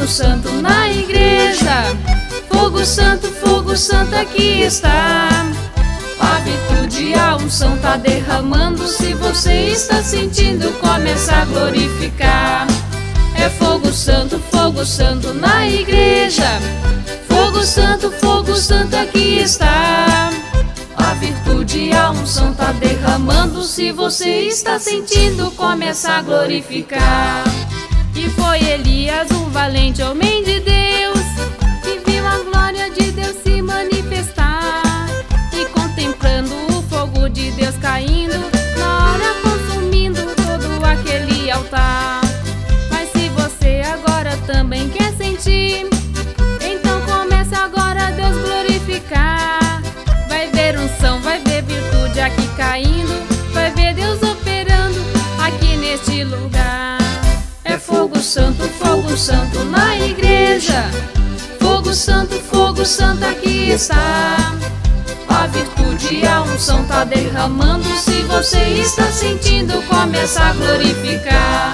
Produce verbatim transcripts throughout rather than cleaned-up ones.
fogo santo na igreja. Fogo santo, fogo santo aqui está. A virtude, a unção tá derramando. Se você está sentindo, começa a glorificar. É fogo santo, fogo santo na igreja. Fogo santo, fogo santo aqui está. A virtude, a unção tá derramando. Se você está sentindo, começa a glorificar. E foi Elias, um valente homem de Deus, que viu a glória de Deus se manifestar. E contemplando o fogo de Deus caindo, na hora consumindo todo aquele altar. Mas se você agora também quer sentir, então comece agora a Deus glorificar. Vai ver unção, vai ver virtude aqui caindo, vai ver Deus operando aqui neste lugar. É fogo santo, fogo santo na igreja. Fogo santo, fogo santo aqui está. A virtude, a unção tá derramando. Se você está sentindo, começa a glorificar.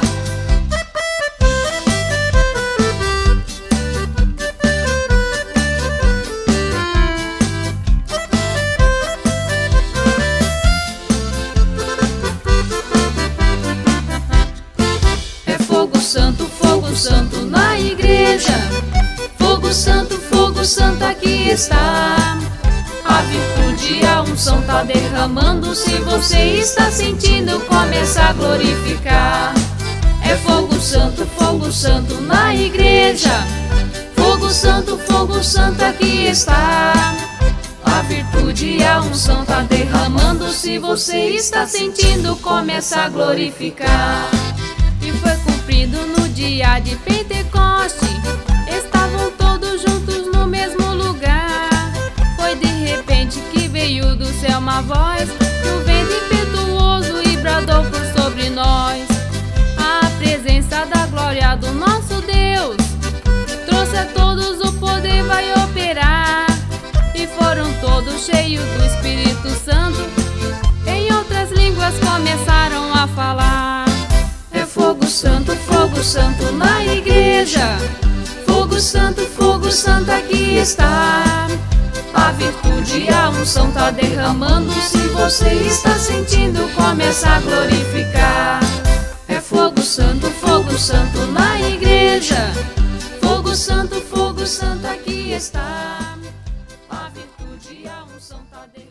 Fogo santo, fogo santo na igreja. Fogo santo, fogo santo aqui está. A virtude, a unção tá derramando. Se você está sentindo, começa a glorificar. É fogo santo, fogo santo na igreja. Fogo santo, fogo santo aqui está. A virtude, a unção tá derramando. Se você está sentindo, começa a glorificar. E foi cumprido no dia de Pentecoste. Estavam todos juntos no mesmo lugar. Foi de repente que veio do céu uma voz, um vento impetuoso e bradou por sobre nós. A presença da glória do nosso Deus trouxe a todos o poder, vai operar. E foram todos cheios do Espírito Santo. Em outras línguas começaram a falar. Fogo santo, fogo santo na igreja. Fogo santo, fogo santo aqui está. A virtude, a unção tá derramando. Se você está sentindo, começa a glorificar. É fogo santo, fogo santo na igreja. Fogo santo, fogo santo aqui está. A virtude, a unção tá derramando.